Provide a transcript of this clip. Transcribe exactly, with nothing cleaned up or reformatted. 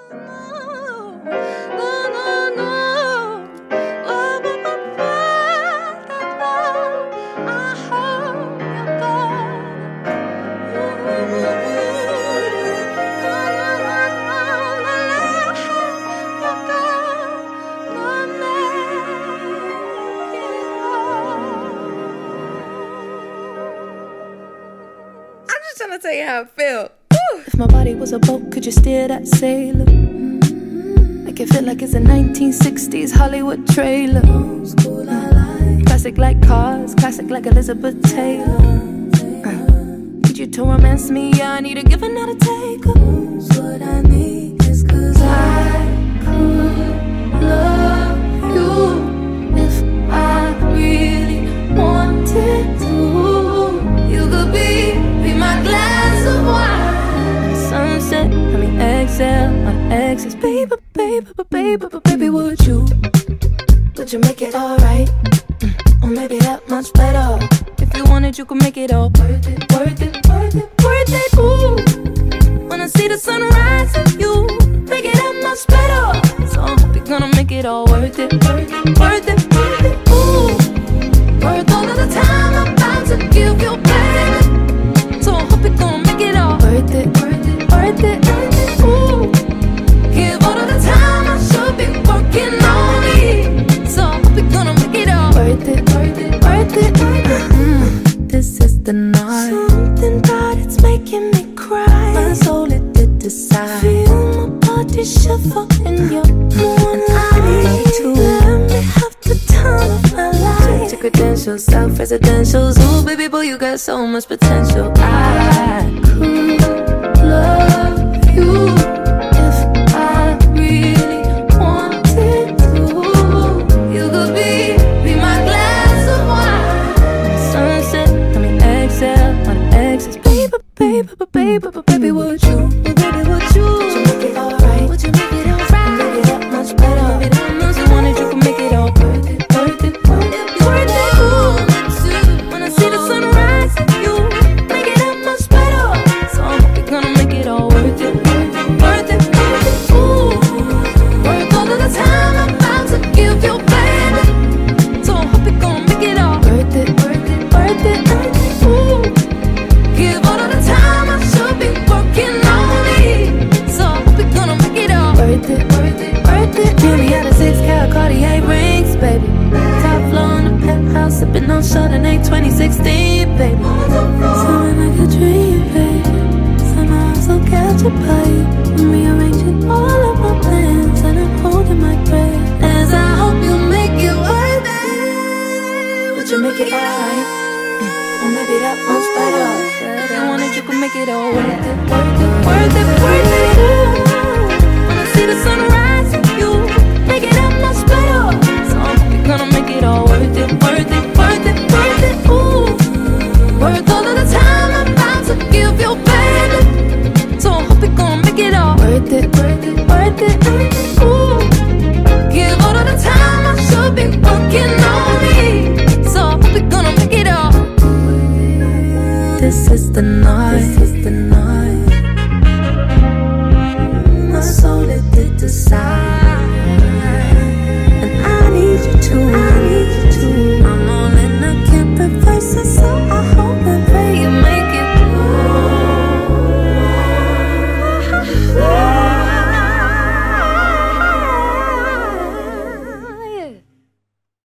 Trying to tell you how I feel. Woo. If my body was a boat, could you steer that sailor? Mm-hmm. Make it feel like it's a nineteen sixties Hollywood trailer. Old school I like. Classic like cars, classic like Elizabeth Taylor. uh. Need you to romance me, yeah, I need a give and not a take. What I need is cause I could love you if I really wanted to. You could be my glass of wine. Sunset, I mean exhale on exes. Baby, baby, baby, baby, baby, would you? Would you make it alright? Mm, or maybe that much better. If you wanted, you could make it all worth it, worth it, worth it, worth it. Ooh, when I see the sunrise and you make it that much better. So I hope you're gonna make it all worth it, worth it, worth it, worth it. Ooh, worth all of the time I'm about to give you, baby. So I hope you're gonna make it all worth it, worth it, worth it, worth it. Ooh, give all of the time I should be working on me. So I hope you're gonna make it all worth it, worth it, worth it, worth it. Mm-hmm. This is the night. Something about it's making me cry. My soul it did decide. Feel my body shiver in your moonlight. I need to let me have the time of my life. Check your credentials, self-residentials. Ooh, baby boy, you got so much potential. I could love you if I really wanted to. You could be, be my glass of wine. Sunset, I mean exhale on exes. Baby, baby, baby, baby, baby, would you? Baby, would you? Would you make it alright? Would you make it alright? Make it that much better. Maybe that much you wanted, you could make it all worth it, worth it, worth it, worth it. Ooh, when I see the sunrise, you make it that much better. So I hope you're gonna make it all worth it, worth it, worth it, worth it. Ooh, worth all of the time I'm about to give you, baby. So I hope you're gonna make it all worth it, worth it, worth it, worth it. Ooh, give all of the time I should be working on me. So I hope you're gonna make it all worth it, worth it, worth it. Give me out of six carat Cartier rings, baby. Top floor in the penthouse, sipping on Chardonnay twenty sixteen, baby. Sounding like a dream, baby. Somehow I'm so captured by you. I'm rearranging all of my plans and I'm holding my breath as I hope you make it worth it. Would you make it alright? Mm, or maybe that much better. If you wanted, you could make it all worth it, worth it, worth it, worth it.